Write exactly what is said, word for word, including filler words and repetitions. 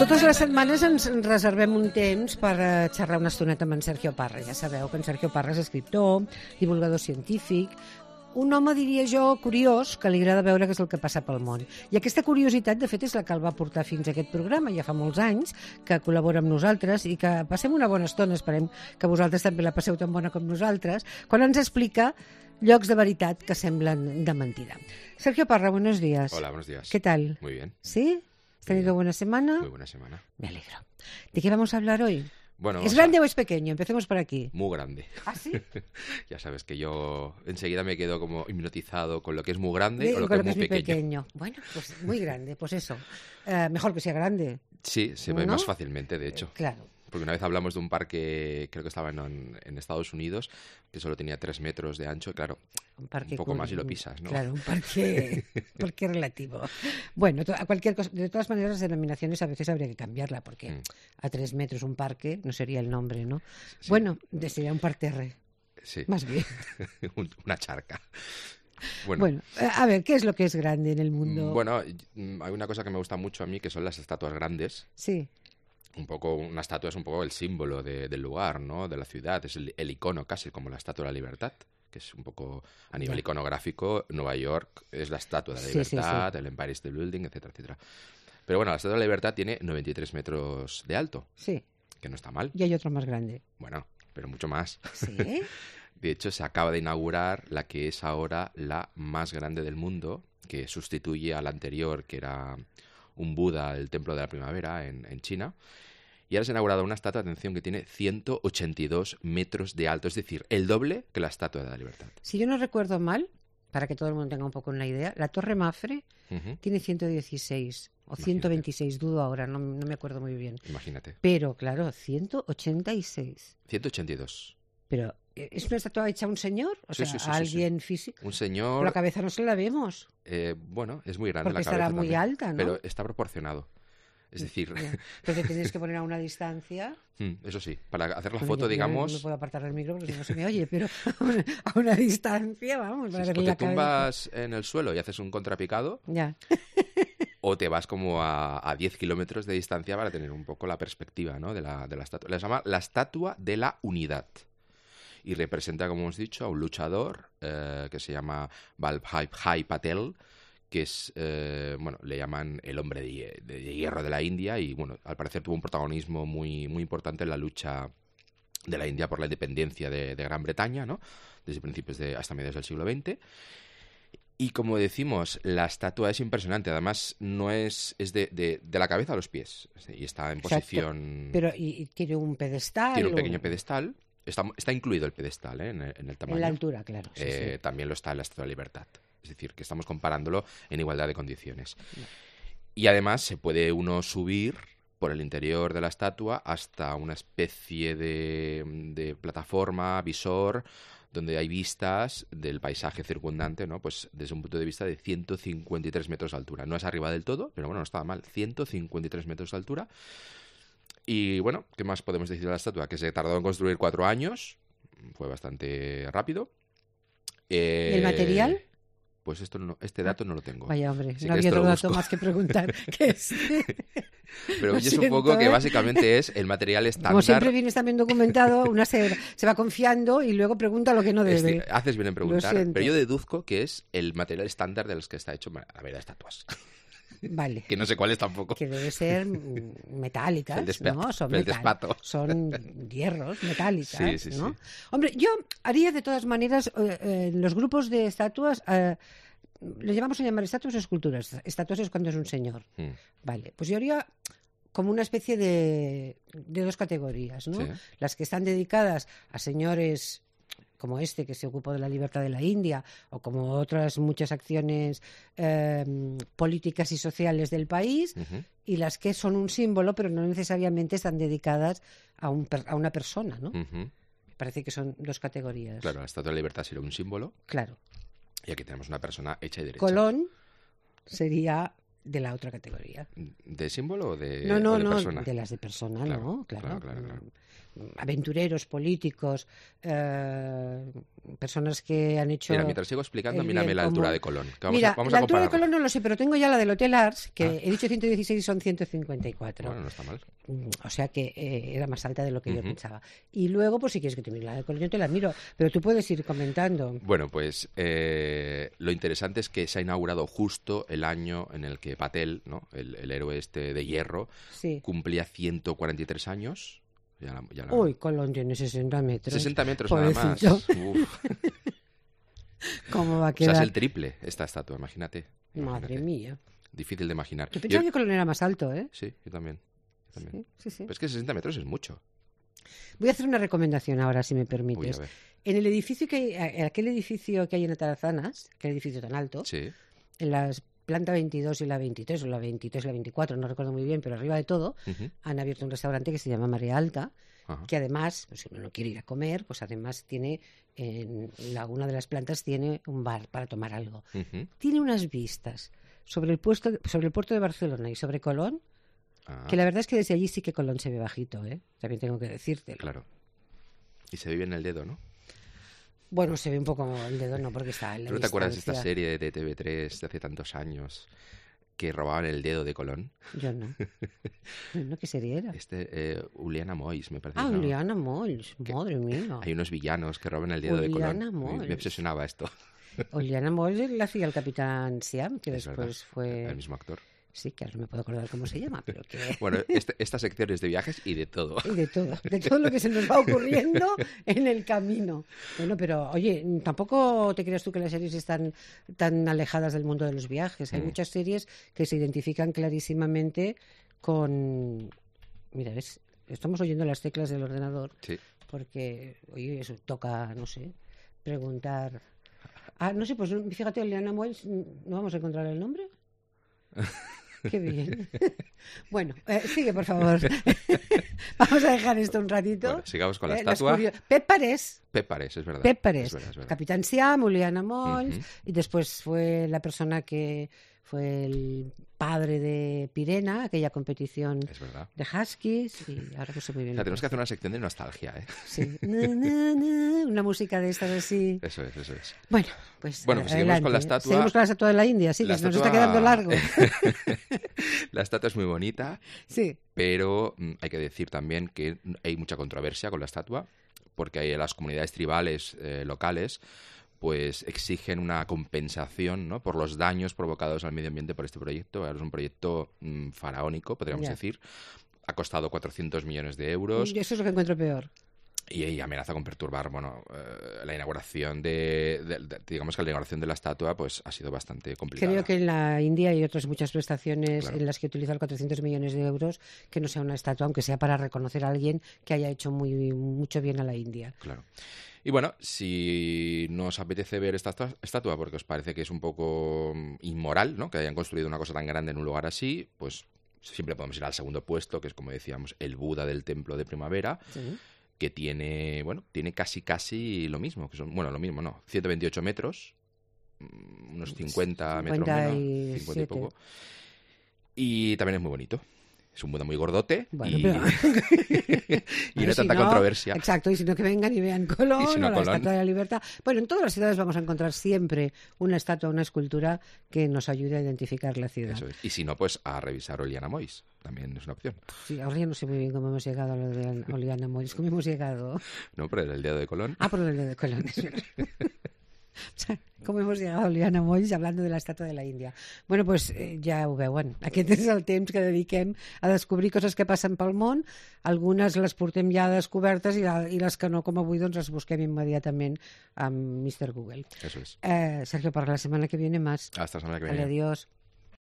Totes les setmanes ens reservem un temps per xerrar una estoneta amb en Sergio Parra. Ja sabeu que en Sergio Parra és escriptor, divulgador científic, un home, diria jo, curiós, que li agrada veure què és el que passa pel món. I aquesta curiositat, de fet, és la que el va portar fins a aquest programa. Ja fa molts anys que col·labora amb nosaltres i que passem una bona estona. Esperem que vosaltres també la passeu tan bona com nosaltres, quan ens explica llocs de veritat que semblen de mentida. Sergio Parra, buenos días. Hola, buenos días. ¿Qué tal? Muy bien. ¿Sí? ¿Has tenido buena semana? Muy buena semana. Me alegro. ¿De qué vamos a hablar hoy? Bueno, ¿Es o grande sea, o es pequeño? Empecemos por aquí. Muy grande. ¿Ah, sí? Ya sabes que yo enseguida me quedo como hipnotizado con lo que es muy grande De, o lo con que lo es que muy es muy pequeño. pequeño. Bueno, pues muy grande, pues eso. Eh, mejor que sea grande. Sí, se ve ¿No? más fácilmente, de hecho. Eh, claro. Porque una vez hablamos de un parque, creo que estaba en, en Estados Unidos, que solo tenía tres metros de ancho, y claro, Un, parque un poco cool, más y lo pisas, ¿no? Claro, un parque, parque relativo. Bueno, to- a cualquier cosa, de todas maneras, las denominaciones a veces habría que cambiarla, porque Mm. a tres metros un parque no sería el nombre, ¿no? Sí. Bueno, de- sería un parterre, Sí, más bien. un- una charca. Bueno, Bueno, eh, a ver, ¿qué es lo que es grande en el mundo? mm, bueno, y- hay una cosa que me gusta mucho a mí, que son las estatuas grandes. Sí, Un poco, una estatua es un poco el símbolo de- del lugar, ¿no? De la ciudad, es el, el icono casi, como la Estatua de la Libertad, que es un poco a nivel Ya. iconográfico. Nueva York es la Estatua de la Sí, sí, Libertad, el Empire State Building, etcétera, etcétera. Pero bueno, la Estatua de la Libertad tiene noventa y tres metros de alto, sí. que no está mal. Y hay otro más grande. Bueno, pero mucho más. Sí. De hecho, se acaba de inaugurar la que es ahora la más grande del mundo, que sustituye a la anterior, que era un Buda, el Templo de la Primavera, en, en China. Y ahora se ha inaugurado una estatua, atención, que tiene ciento ochenta y dos metros de alto, es decir, el doble que la Estatua de la Libertad. Si yo no recuerdo mal, para que todo el mundo tenga un poco una idea, la Torre Mafre Ujú, tiene ciento dieciséis o Imagínate. ciento veintiséis, dudo ahora, no, no me acuerdo muy bien. Imagínate. Pero, claro, ciento ochenta y seis. ciento ochenta y dos. Pero, ¿eh, ¿es una estatua hecha a un señor? O Sí, sea, sí, sí, a sí, sí. alguien físico. Un Por señor, la cabeza no se la vemos. eh, bueno, es muy grande Porque la cabeza estará muy también, alta, ¿no? pero está proporcionado. Es decir, Ya. Pero te tienes que poner a una distancia. mm, eso sí, para hacer la Bueno, foto, yo- yo digamos, No me puedo apartar del micro porque si no se me oye, pero a una, a una distancia, vamos, para o verle te la cabeza. tumbas en el suelo y haces un contrapicado, Ya. o te vas como a, a diez kilómetros de distancia para tener un poco la perspectiva, ¿no? de la, de la estatua. Le llama la Estatua de la Unidad. Y representa, como hemos dicho, a un luchador eh, que se llama Vallabhbhai Patel, que es, eh, bueno, le llaman el hombre de, hie- de hierro de la India, y bueno, al parecer tuvo un protagonismo muy, muy importante en la lucha de la India por la independencia de, de Gran Bretaña, ¿no? Desde principios de hasta mediados del siglo veinte. Y como decimos, la estatua es impresionante. Además, no es, es de, de, de la cabeza a los pies. Y está en Exacto. posición... Pero, ¿y, y tiene un pedestal? Tiene un o- pequeño pedestal. Está, está incluido el pedestal, ¿eh? en, el, en el tamaño. En la altura, claro. Sí, Eh, sí. También lo está en la Estatua de la Libertad. Es decir, que estamos comparándolo en igualdad de condiciones. Y además se puede uno subir por el interior de la estatua hasta una especie de, de plataforma, visor, donde hay vistas del paisaje circundante, ¿no? Pues desde un punto de vista de ciento cincuenta y tres metros de altura. No es arriba del todo, pero bueno, no estaba mal. ciento cincuenta y tres metros de altura. Y bueno, ¿qué más podemos decir de la estatua? Que se tardó en construir cuatro años. Fue bastante rápido. Eh, ¿Y el material? Pues esto no, este dato no lo tengo. Vaya, hombre, Sí no que había esto lo otro dato busco. más que preguntar. Que es. Pero Lo yo siento, supongo que ¿eh? básicamente es el material estándar. Como siempre vienes también documentado, una se, se va confiando y luego pregunta lo que no debe. Este, haces bien en preguntar, siento. pero yo deduzco que es el material estándar de los que está hecho la mayoría de estatuas. Vale. Que no sé cuál es tampoco. Que debe ser mm, metálicas, Feldespat- ¿no? Son, feldespato. son hierros metálicas, Sí, sí, ¿no? sí. Hombre, yo haría de todas maneras, eh, eh, en los grupos de estatuas, eh, le llamamos a llamar estatuas o esculturas. Estatuas es cuando es un señor. Mm, Vale, pues yo haría como una especie de, de dos categorías, ¿no? Sí. Las que están dedicadas a señores como este que se ocupó de la libertad de la India o como otras muchas acciones eh, políticas y sociales del país, ujú. y las que son un símbolo pero no necesariamente están dedicadas a, un, per- a una persona, ¿no? Ujú. Me parece que son dos categorías. Claro, la Estatua de la Libertad sería un símbolo Claro. y aquí tenemos una persona hecha y derecha. Colón sería de la otra categoría. ¿De símbolo o de, no, no, o de no, persona? de las de persona, Claro, ¿no? Claro. claro, claro, claro. Aventureros, políticos, eh, personas que han hecho... Mira, mientras sigo explicando, el mírame bien la altura común. de Colón. Que vamos Mira, a, vamos la a altura de compararlo. Colón no lo sé, pero tengo ya la del Hotel Ars, que Ah. he dicho ciento dieciséis y son ciento cincuenta y cuatro. Bueno, no está mal. O sea que eh, era más alta de lo que Uh-huh. yo pensaba. Y luego, pues si quieres que te mire la de Colón, yo te la miro, pero tú puedes ir comentando. Bueno, pues eh, lo interesante es que se ha inaugurado justo el año en el que Patel, ¿no? el, el héroe este de hierro, Sí. cumplía ciento cuarenta y tres años. Ya la, ya la... Uy, Colón tiene sesenta metros. sesenta metros Pobrecito. nada más. Uf. ¿Cómo va a O sea, quedar? es el triple esta estatua, imagínate. Madre imagínate. mía. Difícil de imaginar. Yo pensaba Yo- que Colón era más alto, ¿eh? Sí, yo también. yo también. Sí, sí, sí. Pero es que sesenta metros es mucho. Voy a hacer una recomendación ahora, si me Uy, permites. a ver. En el edificio que hay, a- aquel edificio que hay en Atarazanas, aquel edificio tan alto, Sí. en las planta veintidós y la veintitrés, o la veintitrés y la veinticuatro, no recuerdo muy bien, pero arriba de todo, Ujú. han abierto un restaurante que se llama Marea Alta, Ajá. que además, pues, si uno no quiere ir a comer, pues además tiene, en la, una de las plantas tiene un bar para tomar algo. Ujú. Tiene unas vistas sobre el, puesto, sobre el puerto de Barcelona y sobre Colón, Ah, que la verdad es que desde allí sí que Colón se ve bajito, ¿eh? También tengo que decírtelo. claro. Y se vive en el dedo, ¿no? Bueno, se ve un poco el dedo, no, porque está en la ¿Tú no te acuerdas de esta distancia. serie de T V tres de hace tantos años que robaban el dedo de Colón? Yo no. No, ¿qué serie era? Este, eh, Uliana Mois, me parece. Ah, ¿no? Uliana Mols, Que- madre mía. Hay unos villanos que roban el dedo de Uliana Colón. Me, me Mols. obsesionaba esto. Uliana Mols la hacía el capitán Siam, que Es verdad, después fue... El mismo actor. Sí, que ahora no me puedo acordar cómo se llama, pero que... Bueno, este, esta sección es de viajes y de todo. Y de todo, de todo lo que se nos va ocurriendo en el camino. Bueno, pero oye, tampoco te creas tú que las series están tan alejadas del mundo de los viajes. Hay Mm. muchas series que se identifican clarísimamente con... Mira, ¿ves? Estamos oyendo las teclas del ordenador Sí. porque, oye, eso toca, no sé, preguntar... Ah, no sé, pues fíjate, Eliana Moyes, ¿no vamos a encontrar el nombre? Qué bien. Bueno, eh, sigue, por favor. Vamos a dejar esto un ratito. Bueno, sigamos con la Eh, las estatua. curio- Pep Parés. Pep Parés, es verdad. Pep Parés. Es verdad, es verdad. Capitán Siam, Uliana Mols, Ujú. y después fue la persona que fue el padre de Pirena, aquella competición Es verdad. de Huskies, y ahora no sé muy bien. O sea, lo tenemos que que hacer una sección de nostalgia, ¿eh? Sí. Na, na, na, una música de estas así. Eso es, eso es. Bueno, pues Bueno, pues seguimos adelante. con la estatua. Seguimos con la estatua de la India, sí, La que se nos estatua- está quedando largo. La estatua es muy bonita, Sí. pero mm, hay que decir también que hay mucha controversia con la estatua, porque hay las comunidades tribales eh, locales pues exigen una compensación, ¿no?, por los daños provocados al medio ambiente por este proyecto. Ahora es un proyecto mm, faraónico, podríamos Ya. decir. Ha costado cuatrocientos millones de euros. Y eso es lo que encuentro peor. Y, y amenaza con perturbar, bueno, eh, la inauguración de, de- de- digamos que la inauguración de la estatua pues ha sido bastante complicada. Creo que en la India hay otras muchas prestaciones Claro. en las que utilizar cuatrocientos millones de euros que no sea una estatua, aunque sea para reconocer a alguien que haya hecho muy mucho bien a la India. Claro. Y bueno, si no os apetece ver esta esta- estatua porque os parece que es un poco mm, inmoral, ¿no?, que hayan construido una cosa tan grande en un lugar así, pues siempre podemos ir al segundo puesto, que es, como decíamos, el Buda del Templo de Primavera, Sí. que tiene, bueno, tiene casi casi lo mismo, que son, bueno, lo mismo, no, ciento veintiocho metros, mm, unos cincuenta metros cincuenta y menos, cincuenta y siete. poco. Y también es muy bonito. Es un Buda muy gordote Bueno, y, pero- y no hay Si tanta no, controversia. Exacto, y si no que vengan y vean Colón Y si no, o la Colón. Estatua de la Libertad. Bueno, en todas las ciudades vamos a encontrar siempre una estatua, una escultura que nos ayude a identificar la ciudad. Eso es. Y si no, pues a revisar Oliana Mois. También es una opción. Sí, ahora ya no sé muy bien cómo hemos llegado a lo de Oliana Mois. ¿Cómo hemos llegado? No, pero era el dedo de Colón. Ah, por el de Colón. es verdad. O sea, ¿cómo hemos llegado a Oliana Mois hablando de la estatua de la Índia? Bueno, pues eh, ja ho veuen. Aquest és el temps que dediquem a descobrir coses que passen pel món. Algunes les portem ja descobertes i, i les que no, com avui, doncs les busquem immediatament amb mister Google. Eso es. Eh, Sergio, para la semana que viene más. Hasta la semana que Vale, viene. adiós.